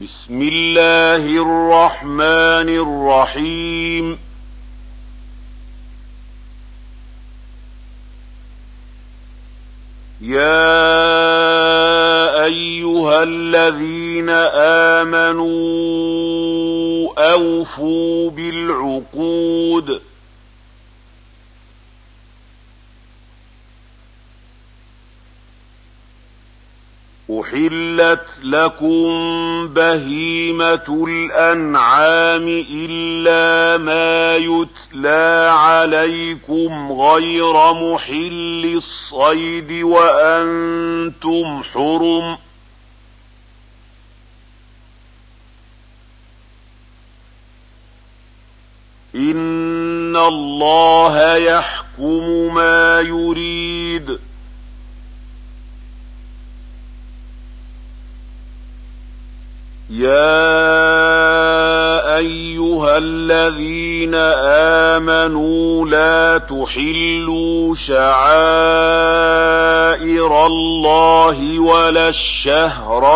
بسم الله الرحمن الرحيم. يا أيها الذين آمنوا أوفوا بالعقود أحلت لكم بهيمة الأنعام إلا ما يتلى عليكم غير محل الصيد وأنتم حرم إن الله يحكم ما يريد. يا أيها الذين آمنوا لا تحلوا شعائر الله ولا الشهر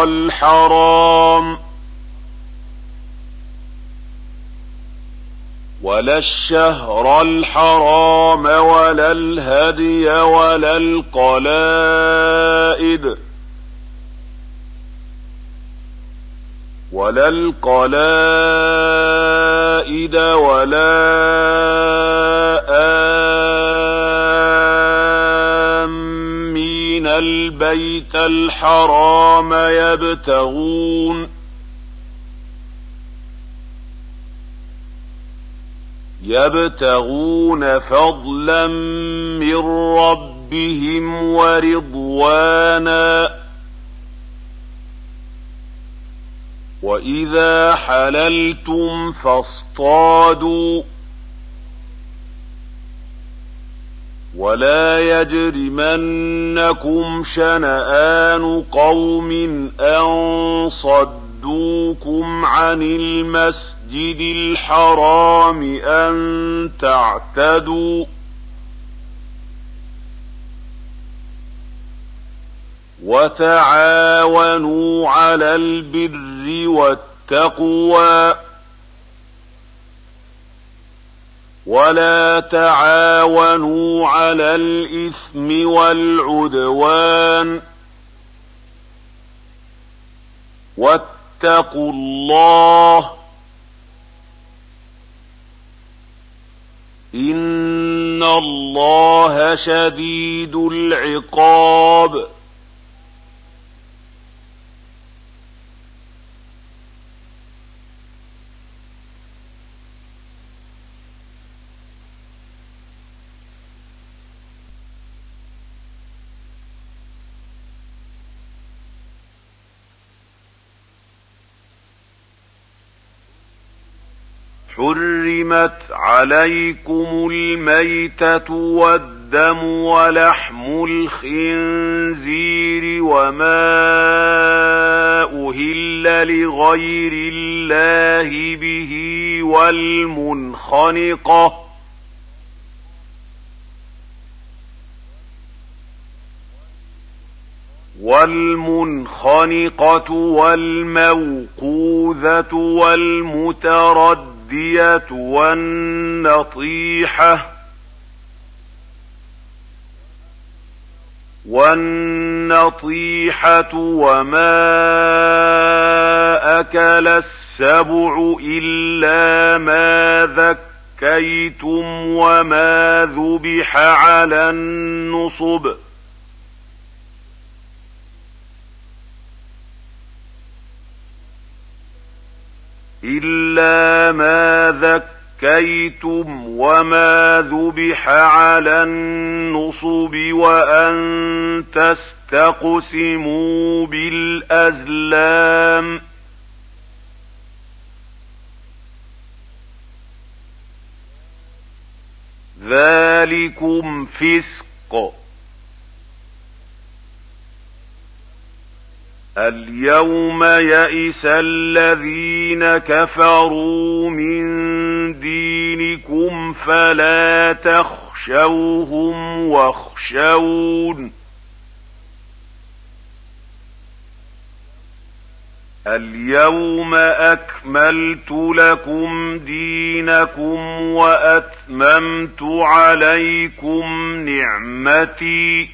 الحرام ولا الهدي ولا القلائد ولا آمين البيت الحرام يبتغون فضلا من ربهم ورضوانا وإذا حللتم فاصطادوا ولا يجرمنكم شنآن قوم أن صدوكم عن المسجد الحرام أن تعتدوا وتعاونوا على البر والتقوى ولا تعاونوا على الإثم والعدوان واتقوا الله إن الله شديد العقاب. حرمت عليكم الميتة والدم ولحم الخنزير وما أهل لغير الله به والمنخنقة والموقوذة والمتردية والنطيحة وما أكل السبع إلا ما ذكيتم وما ذبح على النصب وأن تستقسموا بالأزلام ذلكم فسق. اليوم يئس الذين كفروا من دينكم فلا تخشوهم واخشون اليوم أكملت لكم دينكم وأتممت عليكم نعمتي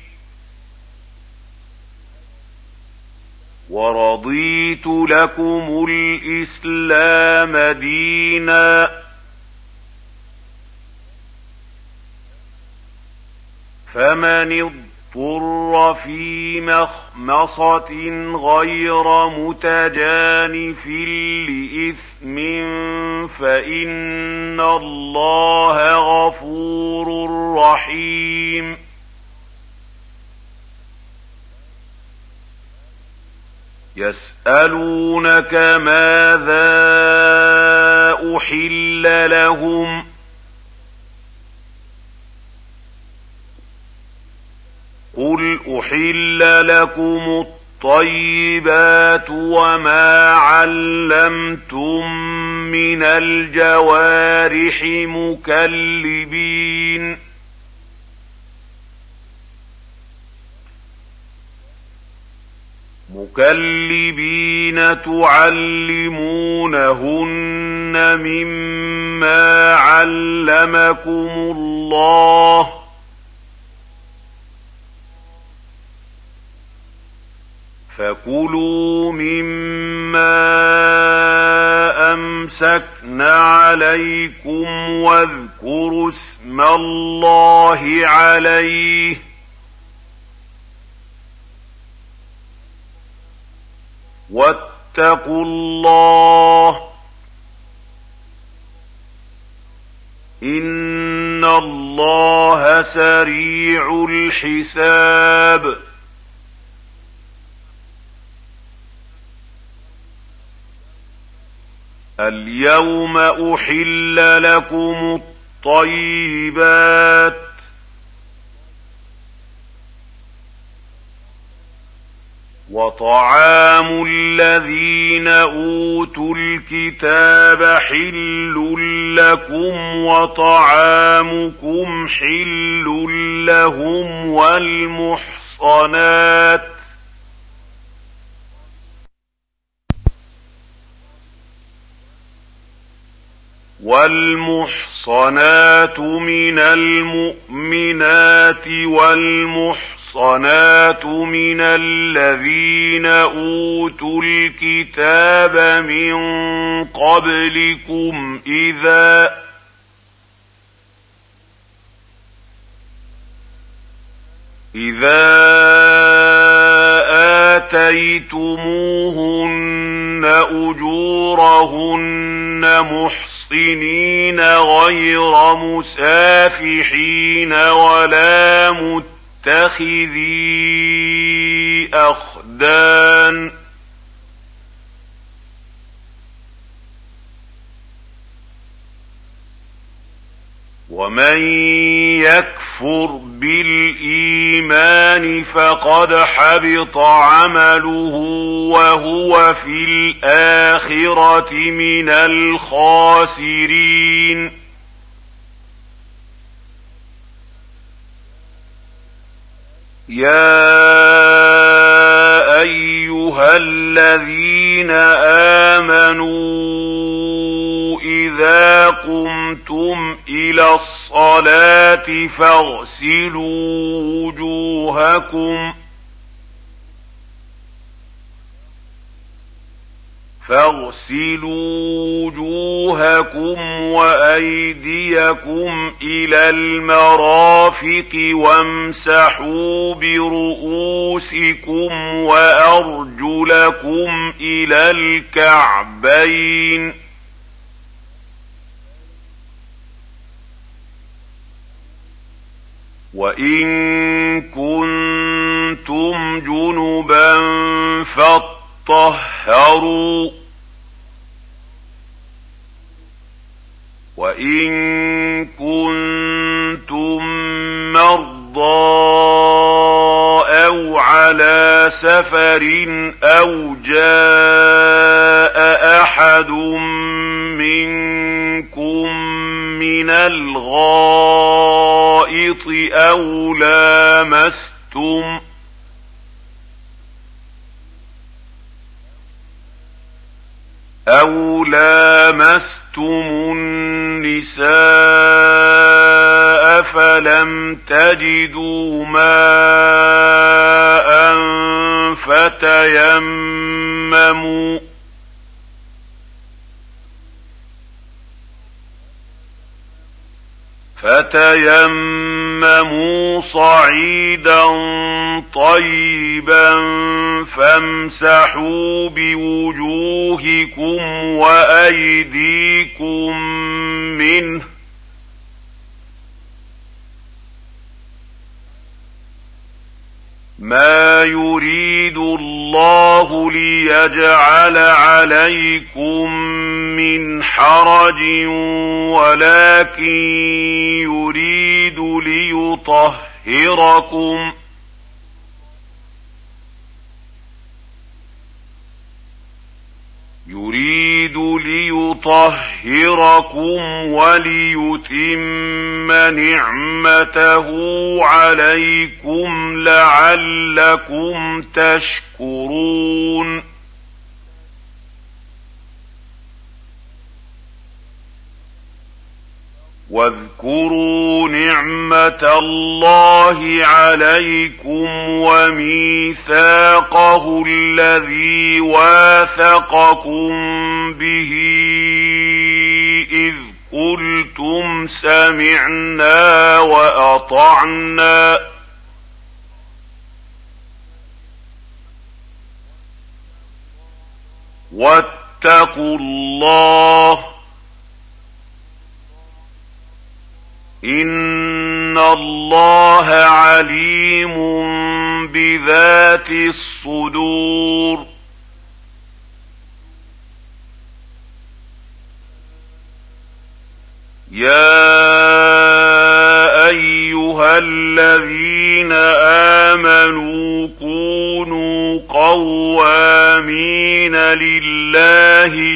ورضيت لكم الإسلام دينا فمن اضطر في مخمصة غير متجانف لإثم فإن الله غفور رحيم يسألونك ماذا أحل لهم قل أحل لكم الطيبات وما علمتم من الجوارح مكلبين تعلمونهن مما علمكم الله فكلوا مما أمسكن عليكم واذكروا اسم الله عليه واتقوا الله إن الله سريع الحساب اليوم أحل لكم الطيبات وطعام الذين أوتوا الكتاب حل لكم وطعامكم حل لهم والمحصنات من المؤمنات والمحصنات من الذين أوتوا الكتاب من قبلكم إذا آتيتموهن أجورهن محصنين غير مسافحين ولا متخذي أخدان ومن يكفر بالإيمان فقد حبط عمله وهو في الآخرة من الخاسرين يا أيها الذين آمنوا إذا قمتم إلى الصلاة فاغسلوا وجوهكم وأيديكم إلى المرافق وامسحوا برؤوسكم وأرجلكم إلى الكعبين وإن كنتم جنبا فاطهروا وإن كنتم مرضى أو على سفر أو جاء أحد منكم من الغائط أَوْ لَامَسْتُمُ النِّسَاءَ فَلَمْ تَجِدُوا مَاءً فتيمموا صعيدا طيبا فامسحوا بوجوهكم وأيديكم منه ما يريد الله ليجعل عليكم من حرج ولكن يريد ليطهركم وليتم نعمته عليكم لعلكم تشكرون واذكروا نعمة الله عليكم وميثاقه الذي واثقكم به إذ قلتم سمعنا وأطعنا واتقوا الله إن الله عليم بذات الصدور يا أيها الذين آمنوا كونوا قوامين لله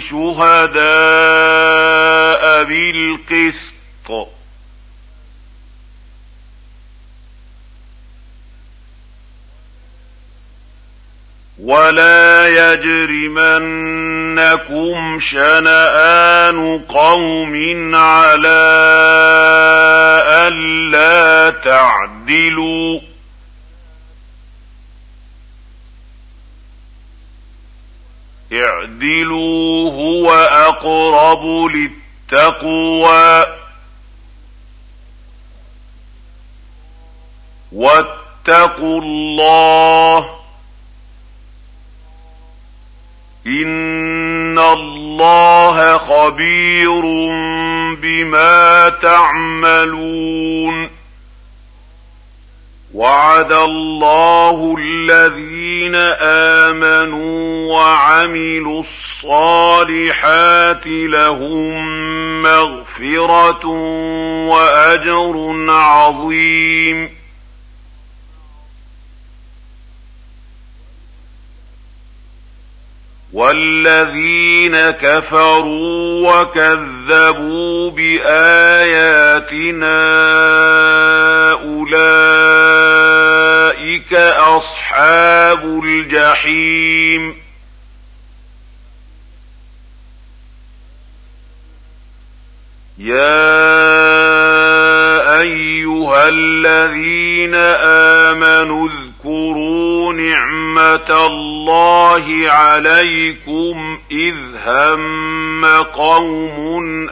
شهداء بالقسط ولا يجرمنكم شنآن قوم على ألا تعدلوا اعدلوا هو أقرب للتقوى واتقوا الله إن الله خبير بما تعملون وعد الله الذين آمنوا وعملوا الصالحات لهم مغفرة وأجر عظيم والذين كفروا وكذبوا بآياتنا أولئك أصحاب الجحيم يا أيها الذين آمنوا اذكروا نعمة الله عليكم إذ هم قوم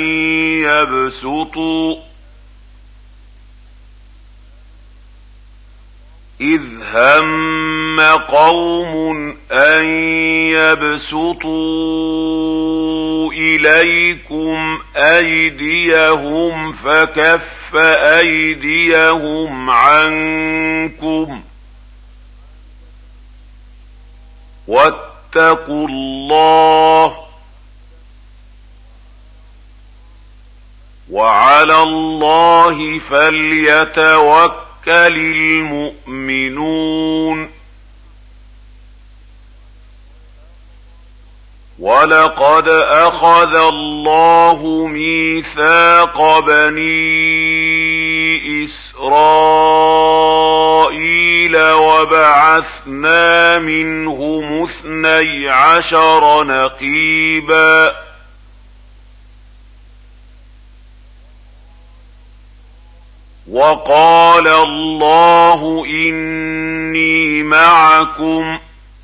أن يبسطوا إليكم أيديهم فكف أيديهم عنكم واتقوا الله وعلى الله فليتوكل المؤمنون ولقد أخذ الله ميثاق بني إسرائيل وبعثنا منهم 12 نقيبا وقال الله إني معكم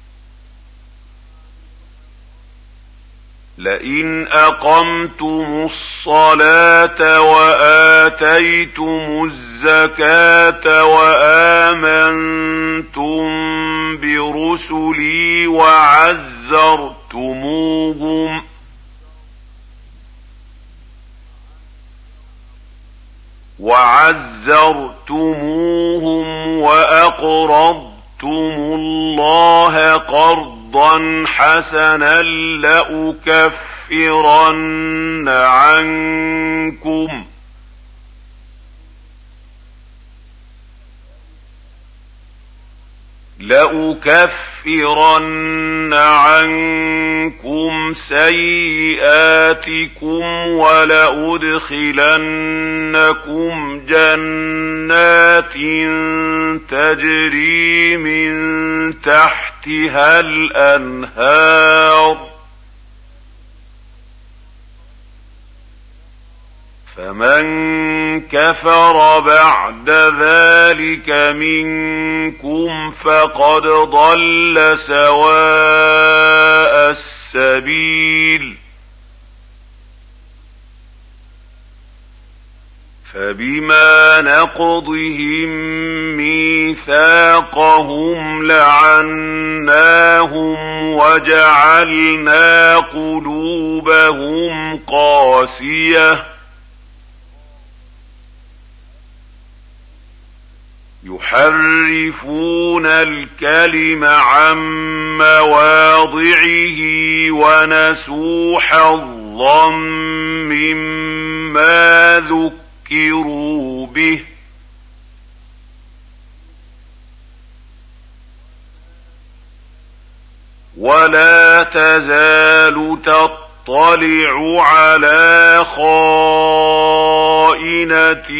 لئن أقمتم الصلاة وآتيتم الزكاة وآمنتم برسلي وعزرتموهم وأقرضتم الله قرضا حسنا لأكفرن عنكم سيئاتكم ولأدخلنكم جنات تجري من تحتها الأنهار فمن كفر بعد ذلك منكم فقد ضل سواء السبيل فبما نقضهم ميثاقهم لعناهم وجعلنا قلوبهم قاسية يحرفون الكلم عن مواضعه ونسوا حظا مما ذكروا به ولا تزال تطلع على خائنة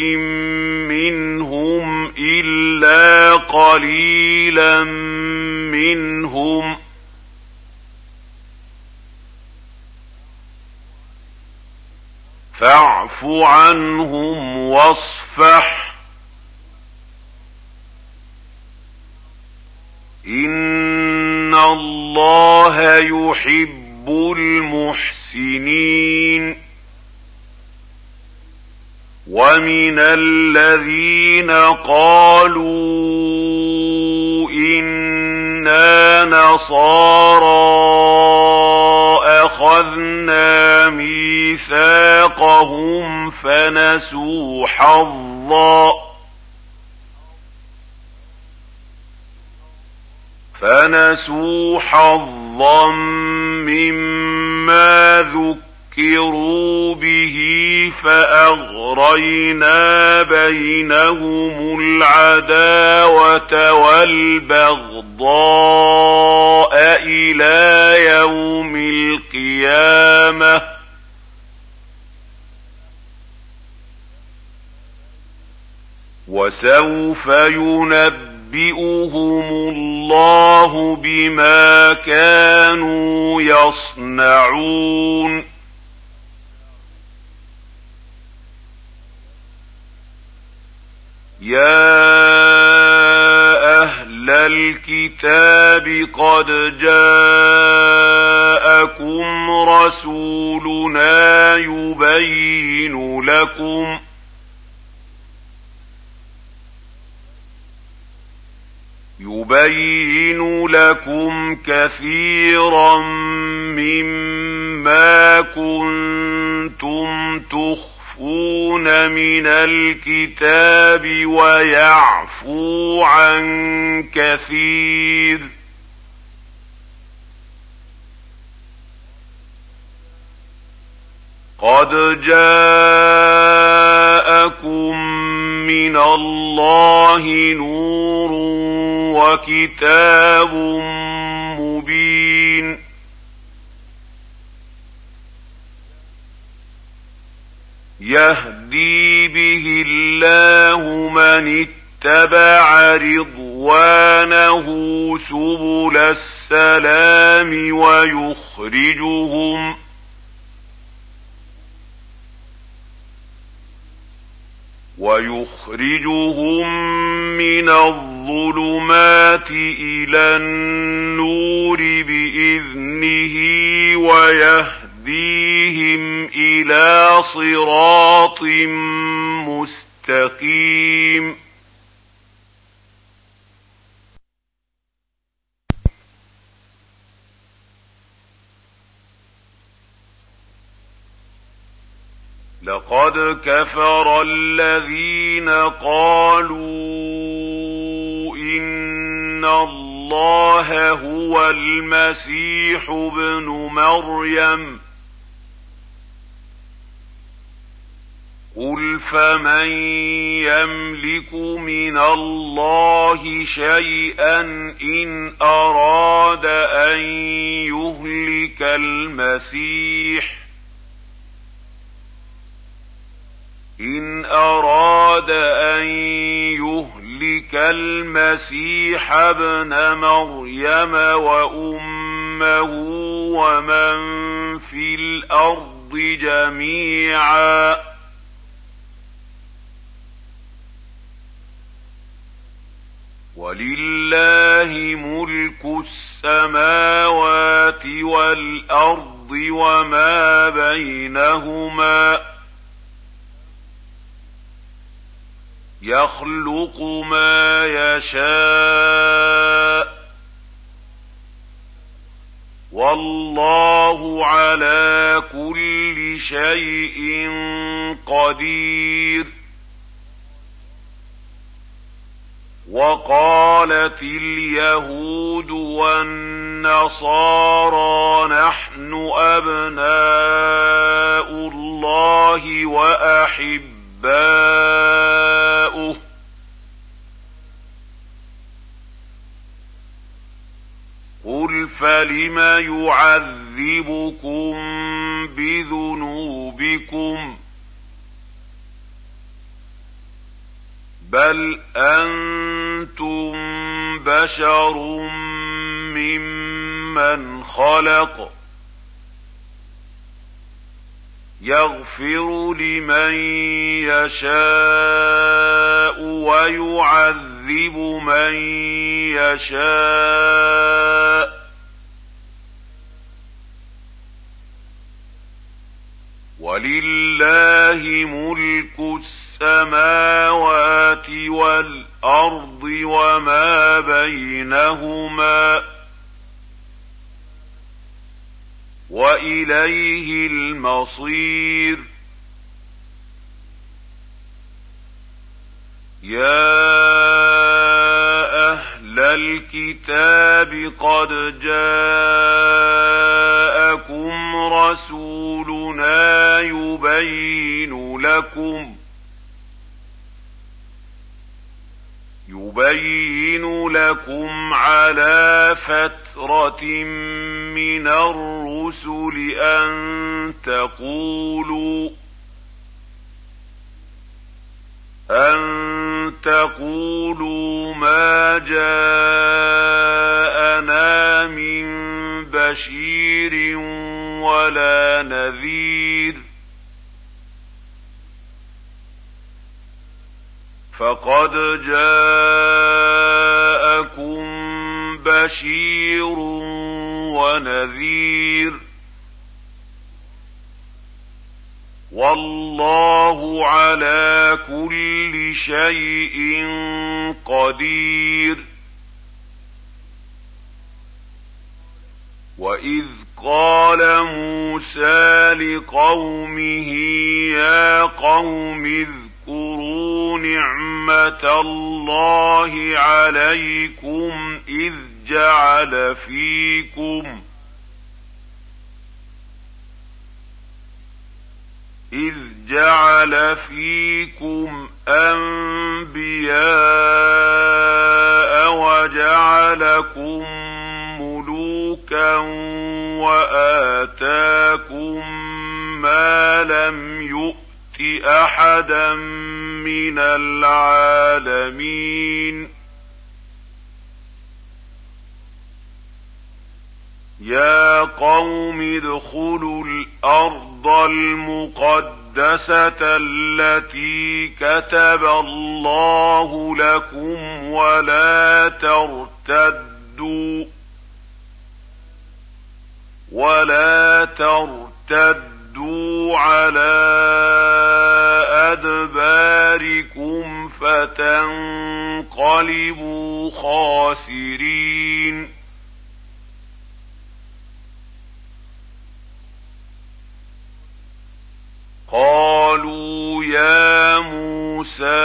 منهم إلا قليلا منهم فاعف عنهم واصفح إن الله يحب المحسنين ومن الذين قالوا إنا نصارى أخذنا ميثاقهم فنسوا حظا مما ذكروا به فأغرينا بينهم العداوة والبغضاء إلى يوم القيامة وسوف ينبئهم الله بما كانوا يصنعون يا أهل الكتاب قد جاءكم رسولنا يبين لكم كثيرا مما كنتم تخفون من الكتاب ويعفو عن كثير قد جاءكم من الله نور وكتاب مبين يهدي به الله من اتبع رضوانه سبل السلام ويخرجهم من الظلمات إلى النور بإذنه ويهديهم إلى صراط مستقيم. لقد كفر الذين قالوا إن الله هو المسيح ابن مريم قل فمن يملك من الله شيئا إن أراد أن يهلك المسيح ابن مريم وأمه ومن في الأرض جميعا ولله ملك السماوات والأرض وما بينهما يخلق ما يشاء والله على كل شيء قدير. وقالت اليهود والنصارى نحن أبناء الله وأحباؤه قل فلم يعذبكم بذنوبكم بل أنتم بشر ممن خلق يغفر لمن يشاء ويعذب من يشاء ولله ملك السماوات والأرض وما بينهما وإليه المصير. يا أهل الكتاب قد جاءكم رسولنا يبين لكم على فترة من الرسل أن تقولوا ما جاءنا من بشير ولا نذير فقد جاءكم بشير ونذير والله على كل شيء قدير. وإذ قال موسى لقومه يا قوم اذكروا نعمة الله عليكم إذ جعل فيكم أنبياء وجعلكم ملوكا وآتاكم ما لم يؤت أحدا من العالمين يا قوم ادخلوا الأرض المقدسة التي كتب الله لكم ولا ترتدوا على أدباركم فتنقلبوا خاسرين قالوا يا موسى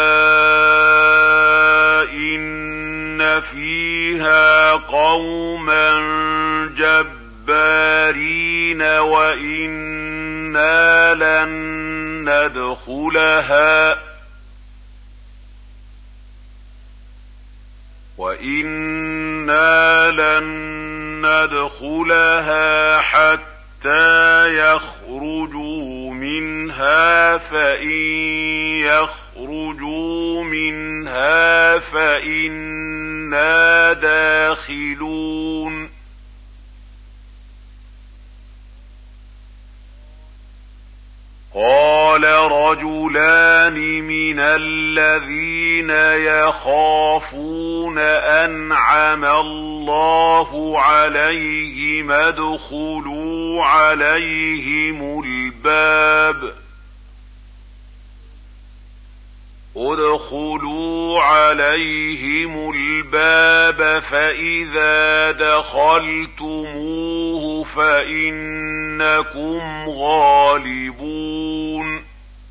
إن فيها قوما جبارين وإنا لن ندخلها حتى يخرجوا منها فإن يخرجوا منها فإنا داخلون قال رجلان من الذين يخافون أنعم الله عليهم ادخلوا عليهم الباب فإذا دخلتموه فإنكم غالبون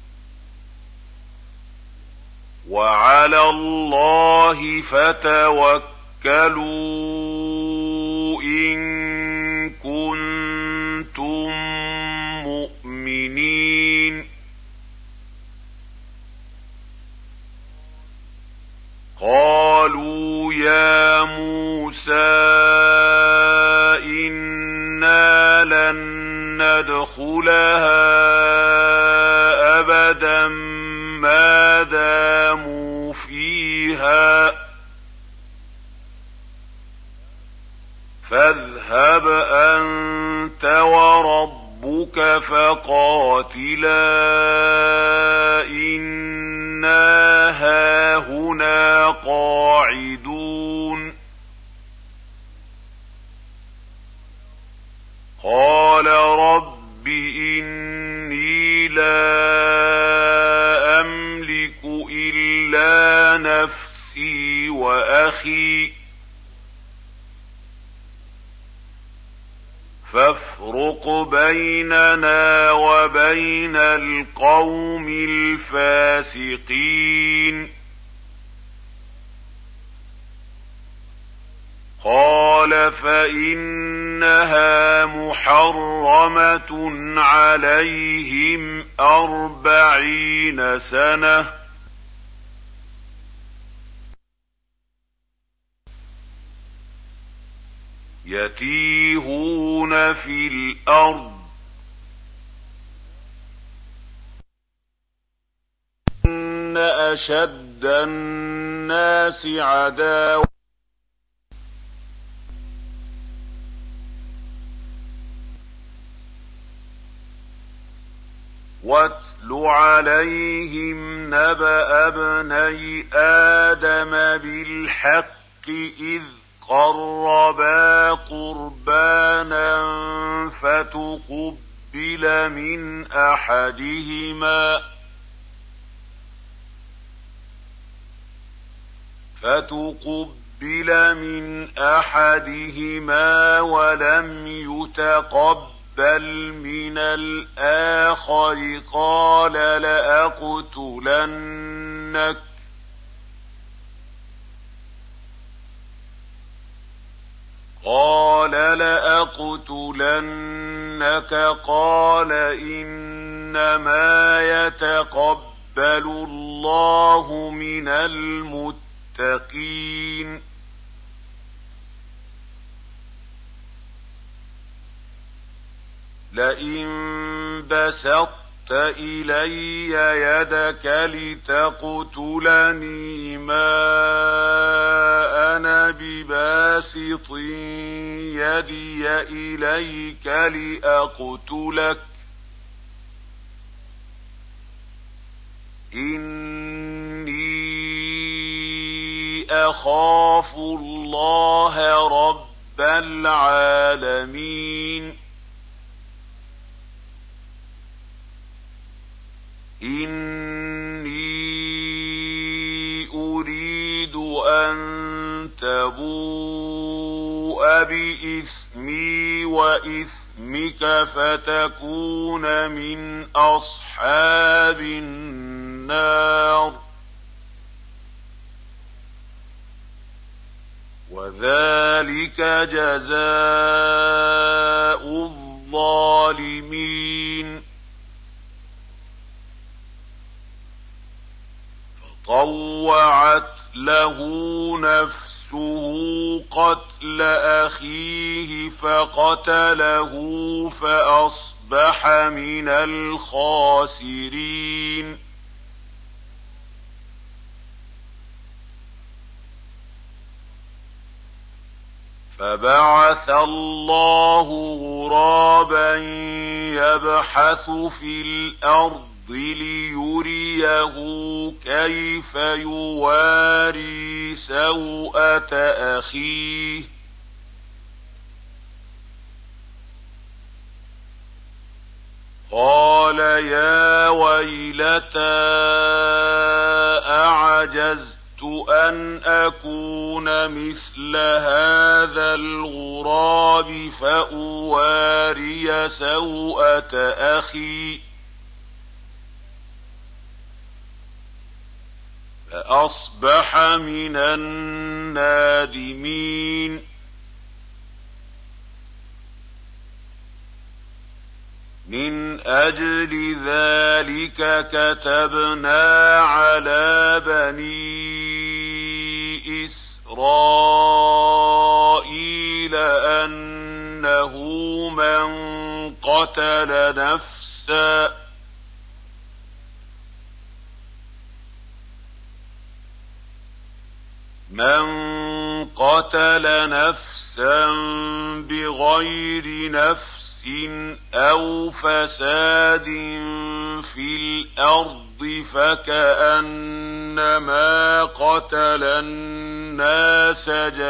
وعلى الله فتوكلوا إن كنتم مؤمنين قالوا يا موسى إنا لن ندخلها أبدا ما داموا فيها فاذهب أنت وربك فقاتلا إنا هاهنا قاعدون قال رب إني لا أملك إلا نفسي وأخي فافرق بيننا وبين القوم الفاسقين قال فإنها محرمة عليهم 40 سنة يتيهون في الأرض إن أشد الناس عداوة واتل عليهم نبأ ابني آدم بالحق إذ قربا قربانا فتقبل من أحدهما ولم يتقبل من الآخر قال لأقتلنك قال إنما يتقبل الله من المتقين لئن بسطت إلي يدك لتقتلني ما أنا بباسط يدي إليك لأقتلك إني أخاف الله رب العالمين إني أريد أن تبوء بإثمي وإثمك فتكون من أصحاب النار وذلك جزاء الظالمين طوعت له نفسه قتل أخيه فقتله فأصبح من الخاسرين فبعث الله غرابا يبحث في الأرض ليريه كيف يواري سوءة أخيه قال يا ويلتى أعجزت أن أكون مثل هذا الغراب فأواري سوءة أخي فأصبح من النادمين من أجل ذلك كتبنا على بني إسرائيل أنه من قتل نفسا بغير نفس أو فساد في الأرض فكأنما قتل الناس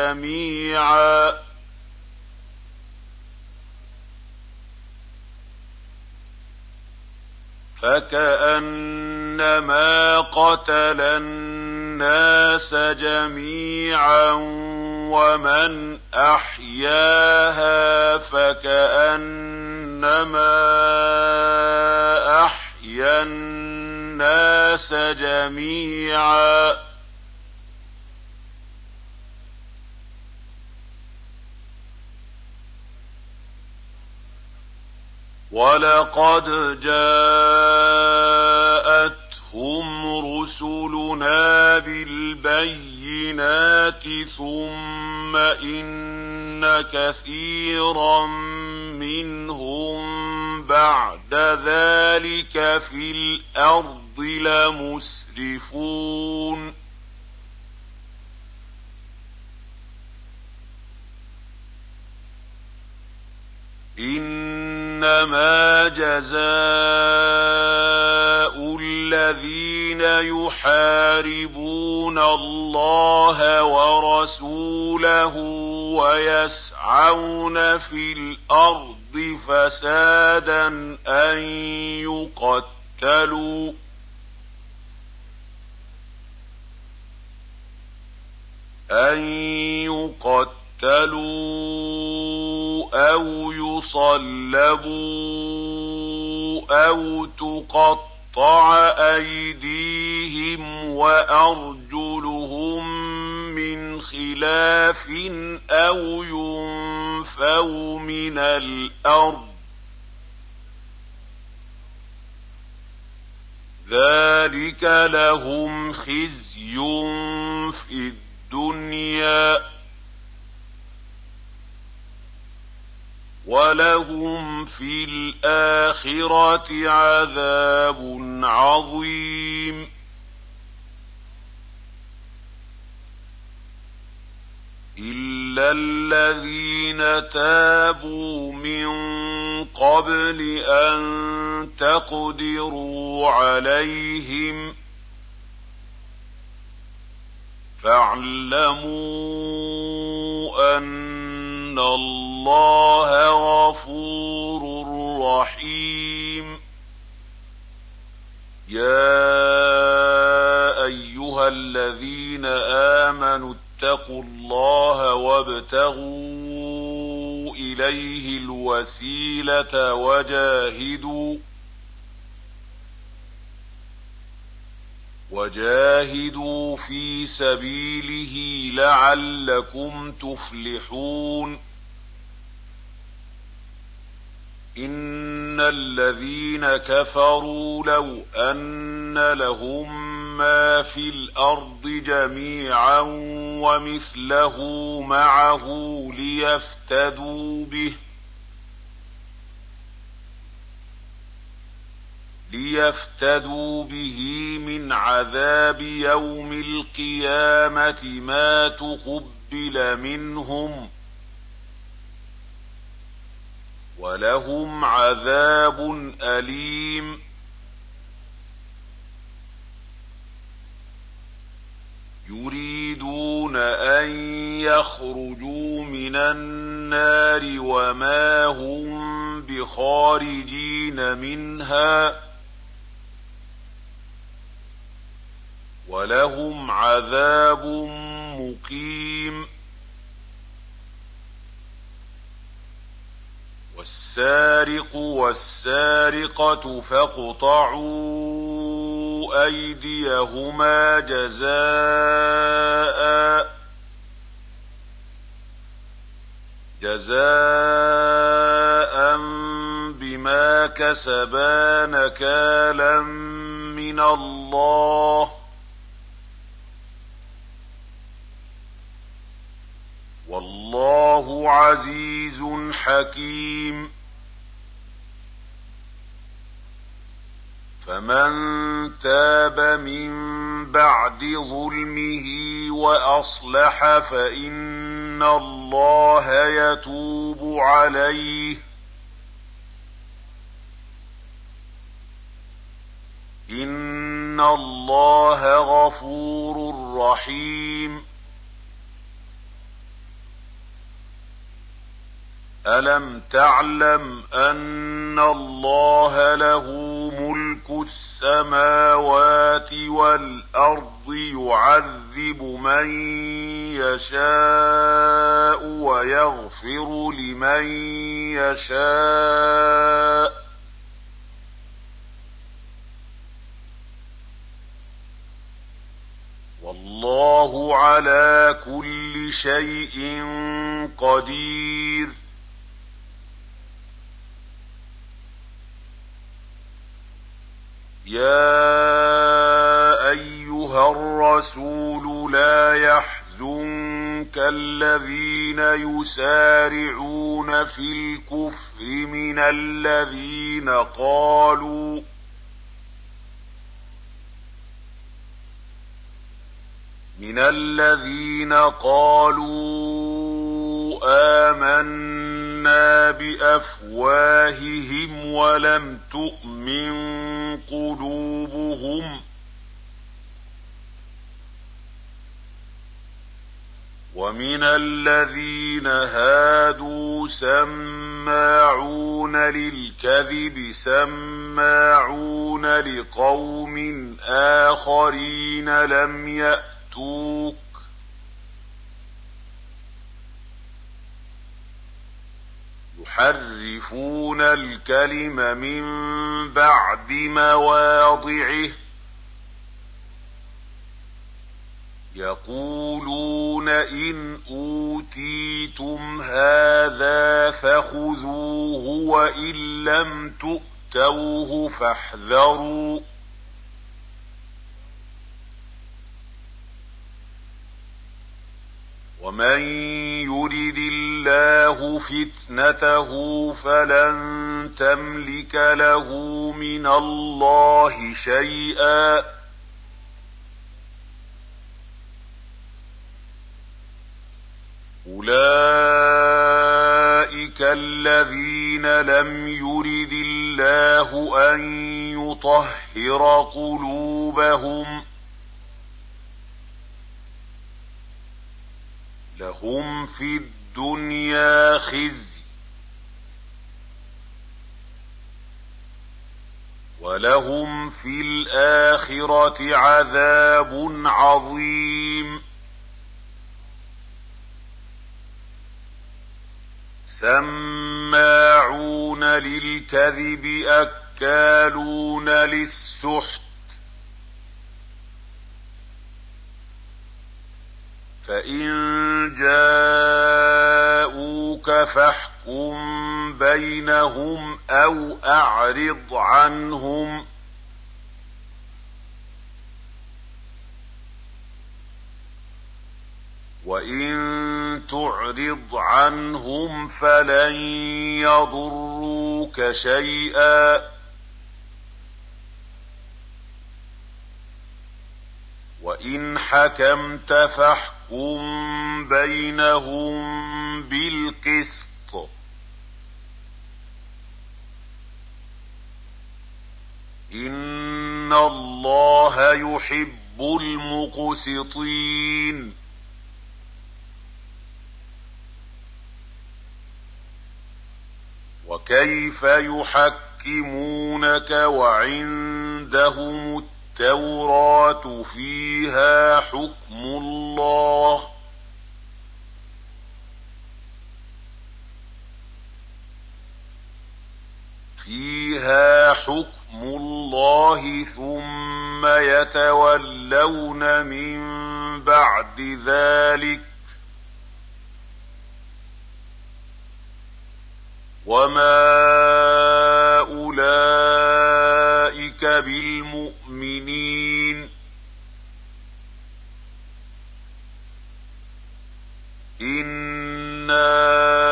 جميعا ومن أحياها فكأنما أحيا الناس جميعا ولقد جاءتهم رسلنا بالبينات ثم إن كثيرا منهم بعد ذلك في الأرض لمسرفون إنما جزاء الذين يحاربون الله ورسوله ويسعون في الأرض فسادا أن يقتلوا أو يصلبوا أو تقطع أيديهم وأرجلهم من خلاف أو ينفوا من الأرض ذلك لهم خزي في الدنيا وَلَهُمْ فِي الْآخِرَةِ عَذَابٌ عَظِيمٌ إِلَّا الَّذِينَ تَابُوا مِن قَبْلِ أَن تَقْدِرُوا عَلَيْهِمْ فَاعْلَمُوا أَنَّ اللَّهَ غَفُورٌ رَّحِيمٌ يَا أَيُّهَا الَّذِينَ آمَنُوا اتَّقُوا اللَّهَ وَابْتَغُوا إِلَيْهِ الْوَسِيلَةَ وَجَاهِدُوا فِي سَبِيلِهِ لَعَلَّكُمْ تُفْلِحُونَ إِنَّ الَّذِينَ كَفَرُوا لَوْ أَنَّ لَهُم مَّا فِي الْأَرْضِ جَمِيعًا وَمِثْلَهُ مَعَهُ لِيَفْتَدُوا بِهِ مِنْ عَذَابِ يَوْمِ الْقِيَامَةِ مَا تُقُبِّلَ مِنْهُمْ وَلَهُمْ عَذَابٌ أَلِيمٌ يُرِيدُونَ أَن يَخْرُجُوا مِنَ النَّارِ وَمَا هُم بِخَارِجِينَ مِنْهَا وَلَهُمْ عَذَابٌ مُّقِيمٌ وَالسَّارِقُ وَالسَّارِقَةُ فَاقْطَعُوا أَيْدِيَهُمَا جَزَاءً بِمَا كَسَبَا نَكَالًا مِّنَ اللَّهِ وَاللَّهُ عَزِيزٌ حَكِيمٌ فَمَن تَابَ مِن بَعْدِ ظُلْمِهِ وَأَصْلَحَ فَإِنَّ اللَّهَ يَتُوبُ عَلَيْهِ إِنَّ اللَّهَ غَفُورٌ رَّحِيمٌ أَلَمْ تَعْلَمْ أَنَّ اللَّهَ لَهُ مُلْكُ السَّمَاوَاتِ وَالْأَرْضِ يُعَذِّبُ مَن يَشَاءُ وَيَغْفِرُ لِمَن يَشَاءُ وَاللَّهُ عَلَىٰ كُلِّ شَيْءٍ قَدِيرٌ يَا أَيُّهَا الرَّسُولُ لَا يَحْزُنكَ الَّذِينَ يُسَارِعُونَ فِي الْكُفْرِ مِنَ الَّذِينَ قَالُوا آمَنَّا بِأَفْوَاهِهِمْ وَلَمْ تُؤْمِن قُلُوبُهُمْ وَمِنَ الَّذِينَ هَادُوا سَمَّاعُونَ لِلْكَذِبِ سَمَّاعُونَ لِقَوْمٍ آخَرِينَ لَمْ يَأْتُوكَ يُحَرِّفُونَ الْكَلِمَ مِن بَعْدِ مَوَاضِعِهِ يَقُولُونَ إِنْ أُوتِيتُمْ هَٰذَا فَخُذُوهُ وَإِن لَّمْ تُؤْتَوْهُ فَاحْذَرُوا وَمَن يُرِدِ الله فتنته فلن تملك له من الله شيئا أولئك الذين لم يرد الله أن يطهر قلوبهم لهم في الدنيا خزي ولهم في الآخرة عذاب عظيم سماعون للكذب أكالون للسحت فإن جاءوك فاحكم بينهم أو أعرض عنهم وإن تعرض عنهم فلن يضروك شيئا وإن حكمت فاحكم بينهم بالقسط إن الله يحب المقسطين وكيف يحكمونك وعندهم التوراة فيها حكم الله ثم يتولون من بعد ذلك وما أولئك بالمؤمنين إنا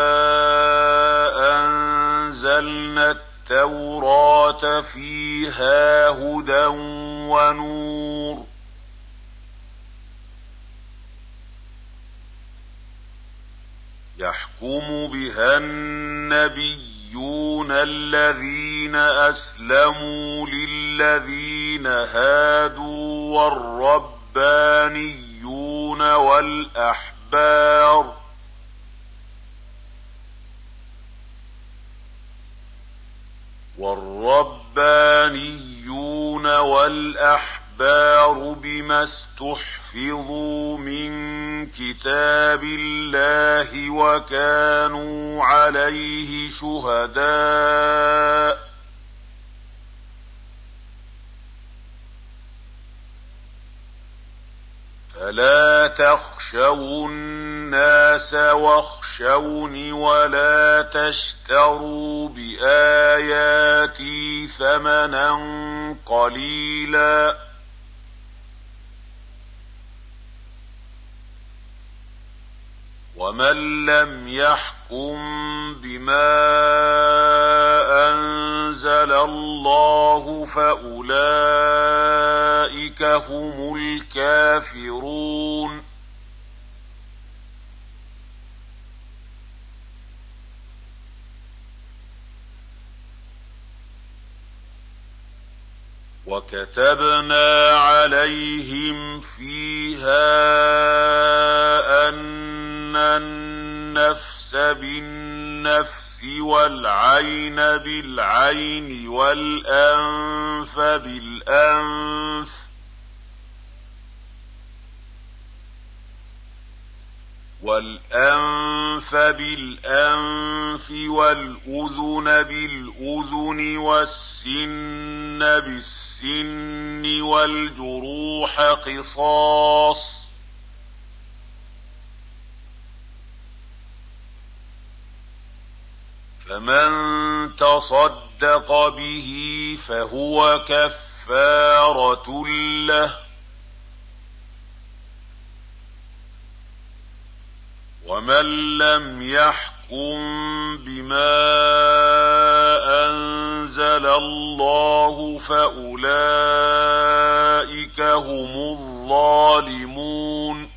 أنزلنا التوراة فيها هدى ونور يحكم بها النبيون الذين أسلموا للذين هادوا والربانيون والأحبار بما استحفظوا من كتاب الله وكانوا عليه شهداء فلا تخشوا الناس واخشوني ولا تشتروا بآياتي ثمنا قليلا ومن لم يحكم بما أنزل الله فأولئك هم الكافرون وكتبنا عليهم فيها أن النفس بالنفس والعين بالعين والأنف بالأنف والأذن بالأذن والسن بالسن والجروح قصاص فمن تصدق به فهو كفارة له ومن لم يحكم بما أنزل الله فأولئك هم الظالمون.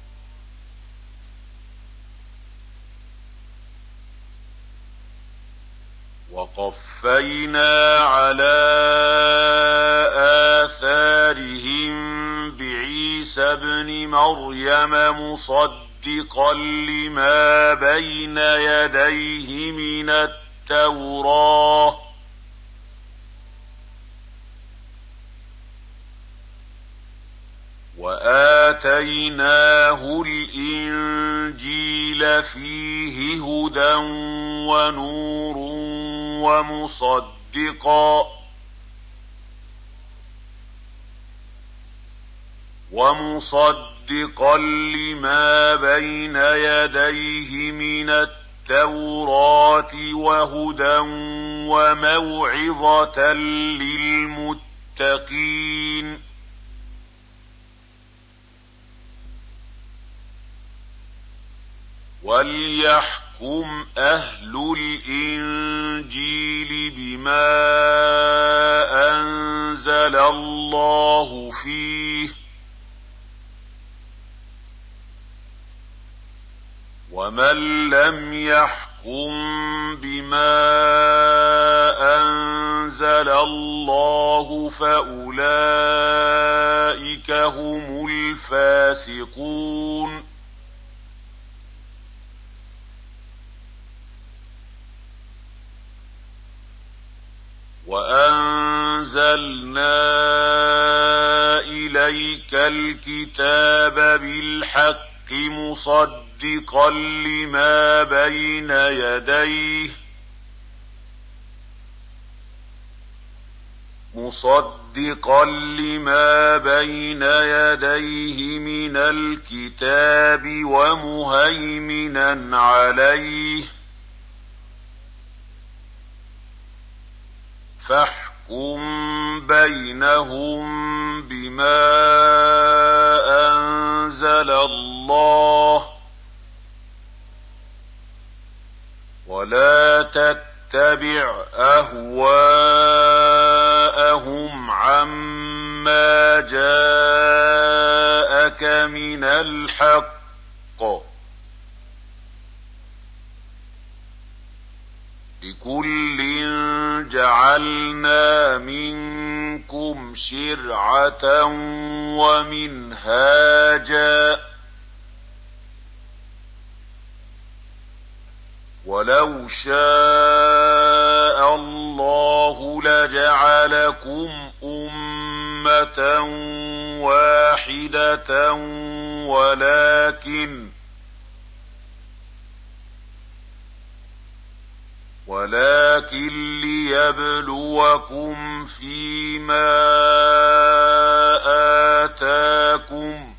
وقفينا على آثارهم بعيسى ابن مريم مصدقا لما بين يديه من التوراة وآتيناه الإنجيل فيه هدى ونور ومصدقا لما بين يديه من التوراة وهدى وموعظة للمتقين. وليحكم أهل الإنجيل بما أنزل الله فيه ومن لم يحكم بما أنزل الله فأولئك هم الفاسقون. وأنزلنا إليك الكتاب بالحق مصدقا لما بين يديه من الكتاب ومهيمنا عليه فاحكم بينهم بما أنزل الله ولا تتبع أهواءهم عما جاءك من الحق لكل جعلنا منكم شرعة ومنهاجا ولو شاء الله لجعلكم أمة واحدة ولكن ليبلوكم فيما آتاكم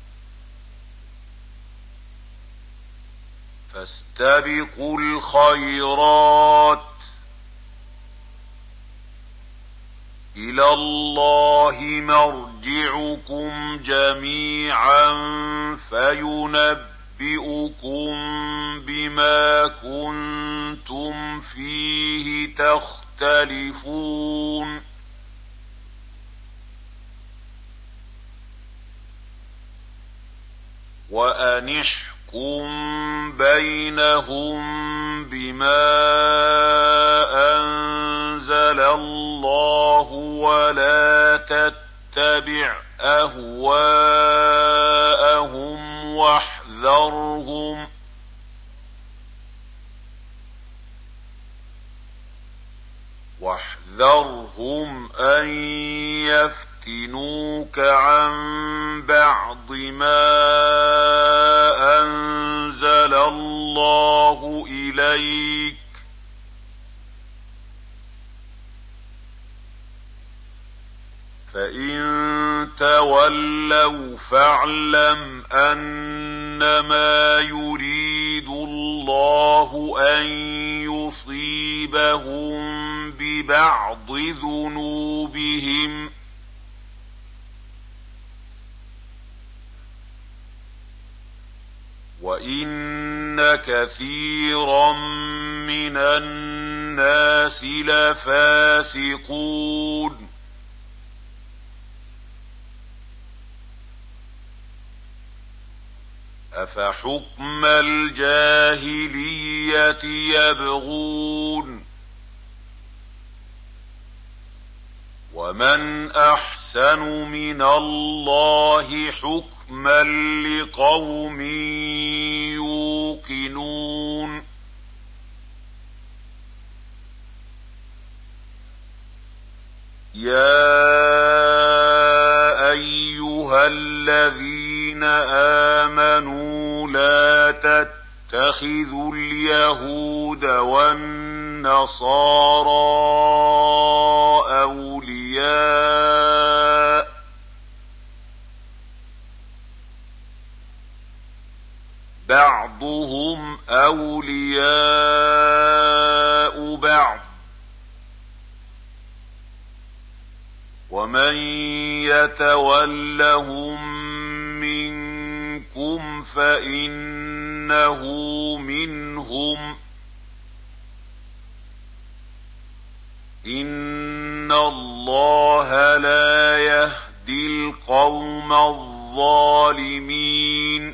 فاستبقوا الخيرات إلى الله مرجعكم جميعا فينبئكم بما كنتم فيه تختلفون. وأن احكم بينهم بما أنزل الله ولا تتبع أهواءهم واحذرهم أن يفتنوك عن بعض ما أنزل الله إليك فإن تولوا فاعلم أنما يريد الله أن يصيبهم ببعض ذنوبهم وَإِنَّ كَثِيرًا مِّنَ النَّاسِ لَفَاسِقُونَ أَفَحُكْمَ الْجَاهِلِيَّةِ يَبْغُونَ وَمَنْ أَحْسَنُ مِنَ اللَّهِ حُكْمًا لِقَوْمٍ يُوقِنُونَ يَا أَيُّهَا الَّذِينَ آمَنُوا لَا تَتَّخِذُوا الْيَهُودَ وَالنَّصَارَىٰ أَوْلِيَاءَ بَعْضُهُمْ أَوْلِيَاءُ بَعْضٍ وَمَن يَتَوَلَّهُم مِّنكُمْ فَإِنَّهُ مِنْهُمْ ۗ إِنَّ اللَّهَ لَا يَهْدِي الْقَوْمَ الظَّالِمِينَ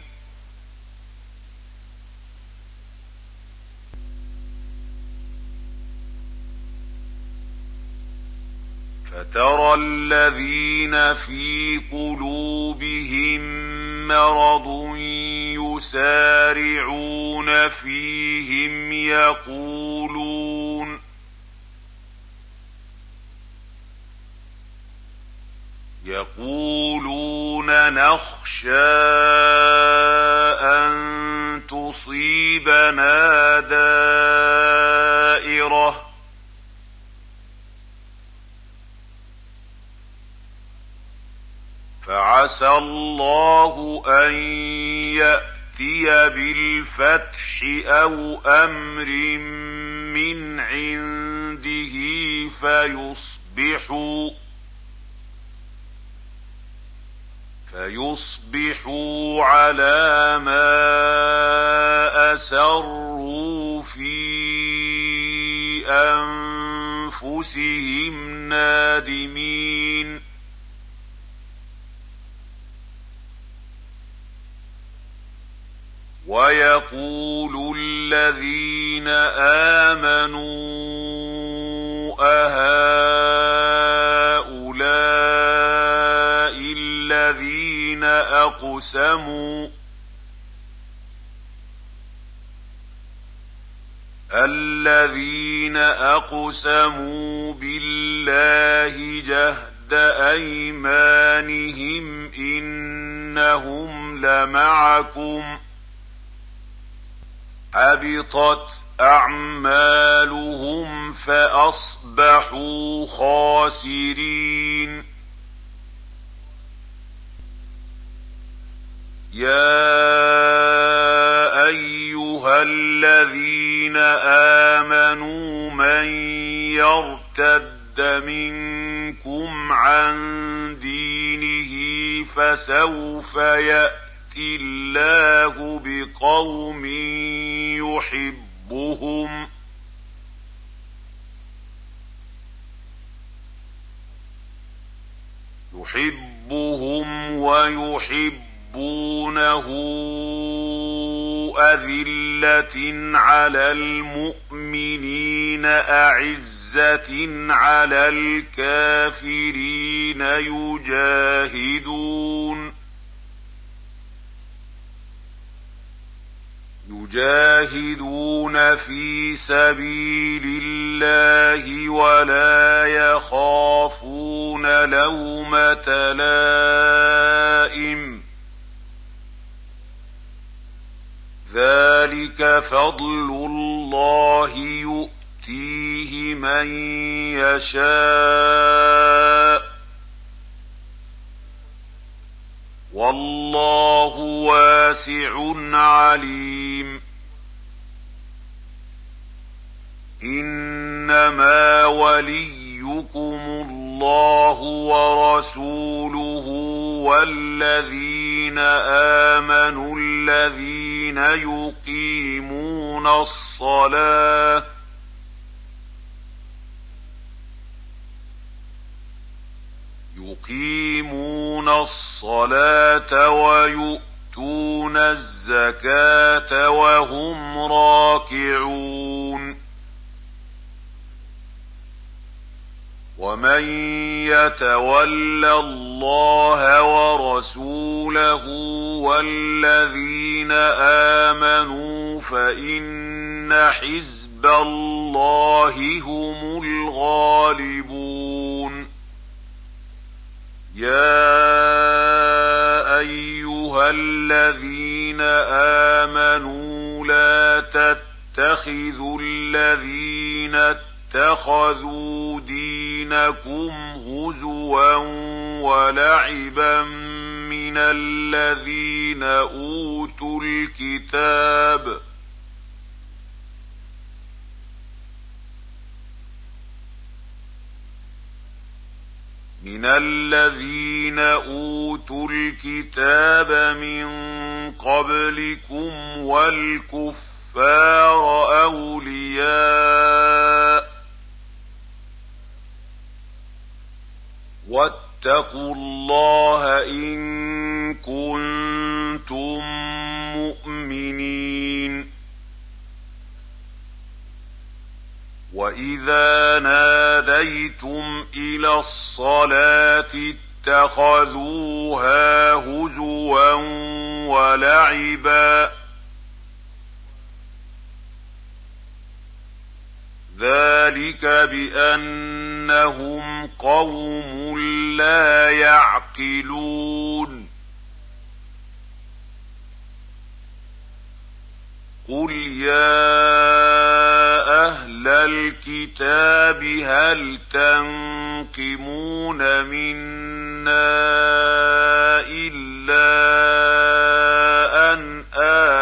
فَتَرَى الَّذِينَ فِي قُلُوبِهِم مَّرَضٌ يُسَارِعُونَ فِيهِمْ يَقُولُونَ نَخْشَىٰ أَن تُصِيبَنَا دَائِرَةٌ فَعَسَى اللَّهُ أَن يَأْتِيَ بِالْفَتْحِ أَوْ أَمْرٍ مِّنْ عِندِهِ فيصبحوا على ما أسروا في أنفسهم نادمين ويقول الذين آمنوا أهؤلاء الذين أقسموا بالله جهد أيمانهم إنهم لمعكم حبطت أعمالهم فأصبحوا خاسرين يا أيها الذين آمنوا من يرتد منكم عن دينه فسوف يأتي الله بقوم يحبهم ويحبونه أذلة على المؤمنين أعزة على الكافرين يجاهدون في سبيل الله ولا يخافون لومة لائم ذلك فضل الله يؤتيه من يشاء والله واسع عليم إنما وليكم الله ورسوله والذين آمنوا الذين يقيمون الصلاة ويؤتون الزكاة وهم راكعون ومن يتول الله ورسوله والذين آمنوا فإن حزب الله هم الغالبون يا أيها الذين آمنوا لا تتخذوا الذين اتخذوا دينكم هزوا ولعبا من الذين أوتوا الكتاب من قبلكم والكفار أولياء واتقوا الله إن كنتم مؤمنين وإذا ناديتم إلى الصلاة اتخذوها هزوا ولعبا ذلك بأنهم قوم لا يعقلون قل يا أهل الكتاب هل تنقمون منا إلا أن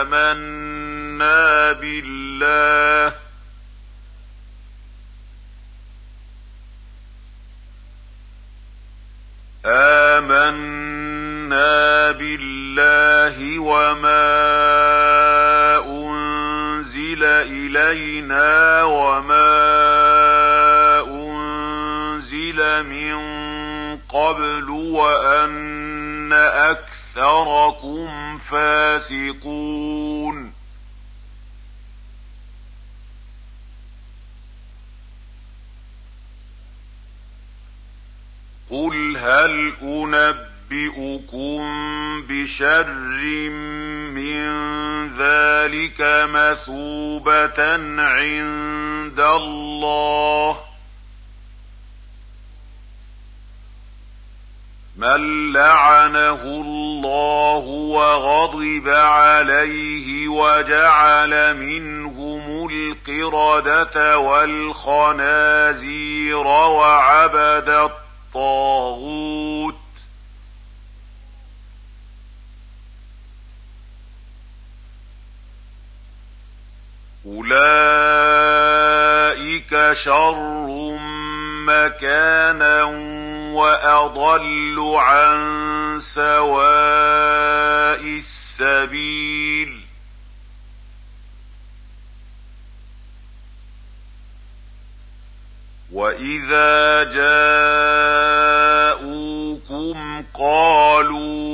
آمنا بالله وما أنزل إلينا وما أنزل من قبل وأن أكثركم فاسقون قل هل أنبئكم بشر من ذلك مثوبة عند الله من لعنه الله وغضب عليه وجعل منهم القردة والخنازير وعبد الطاغوت أولئك شر مكانا وأضل عن سواء السبيل وإذا جاءوكم قالوا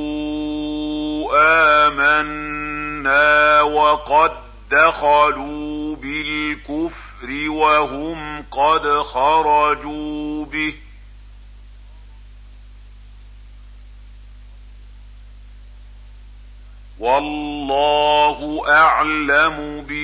آمنا وقد دخلوا بالكفر وهم قد خرجوا به والله أعلم